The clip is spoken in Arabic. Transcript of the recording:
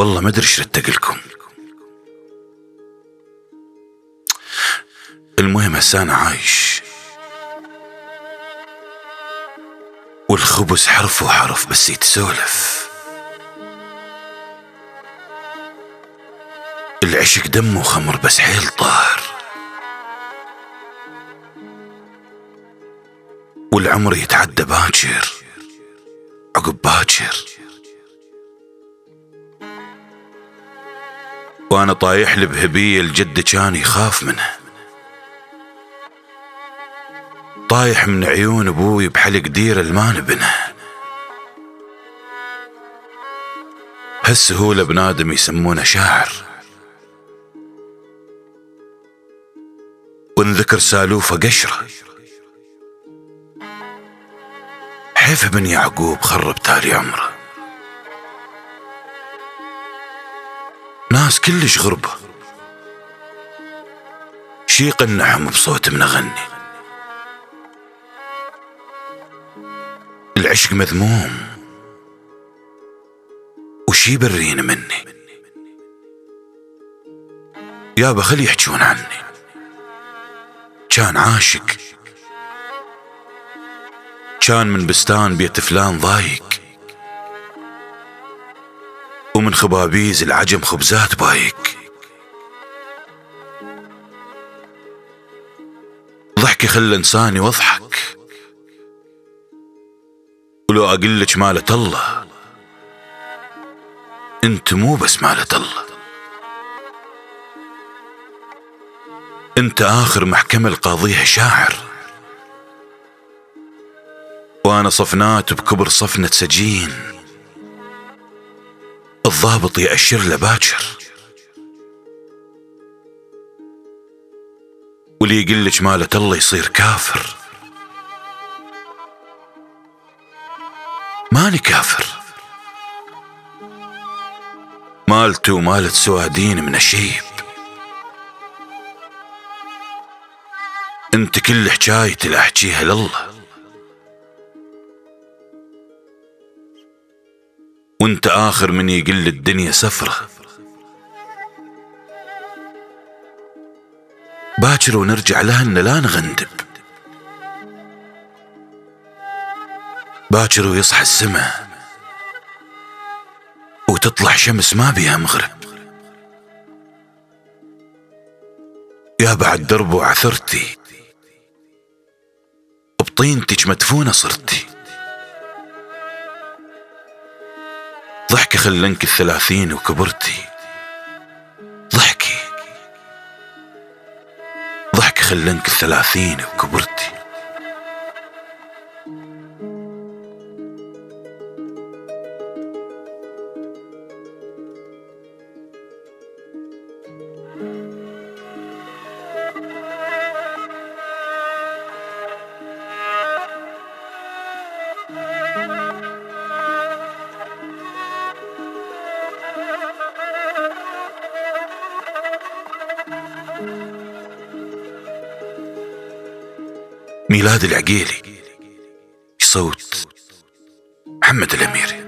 والله ما ادري ايش رتق لكم. المهم هسه انا عايش، والخبز حرف وحرف بس يتسولف. العشق دم وخمر بس حيل طاهر، والعمر يتعدى باكر عقب باكر، وانا طايح لي بهبية الجد كان يخاف منها، طايح من عيون ابوي بحلق دير المان بنها. هالسهولة بنادم يسمونه شاعر، وانذكر سالوفه قشرة. حيف ابن يعقوب خرب تالي عمره، ناس كلش غربة شي قنعهم بصوت من اغني. العشق مذموم وشي برين مني، يابا خلي يحجون عني. كان عاشق، كان من بستان بيت فلان ضايق، ومن خبابيز العجم خبزات بايك. ضحكي خلى انساني واضحك، ولو اقلك مالة الله انت مو بس مالة الله، انت اخر محكمة القاضيها شاعر، وانا صفنات بكبر صفنة سجين، الضابط يأشر له باكر، واللي يقلك مالة الله يصير كافر. ماني كافر، مالته ومالة سوادين من الشيب، انت كل حجايتي لا احجيها لله، وانت اخر من يقل الدنيا سفرة. باكر ونرجع لها ان لا نغندب، باكر ويصحى السما وتطلع شمس ما بيها مغرب. يا بعد درب وعثرتي بطينتك مدفونة صرتي، ضحكي خلنك 30 وكبرتي، ضحكي خلنك 30 وكبرتي. ميلاد العقيلي، صوت محمد الأميري.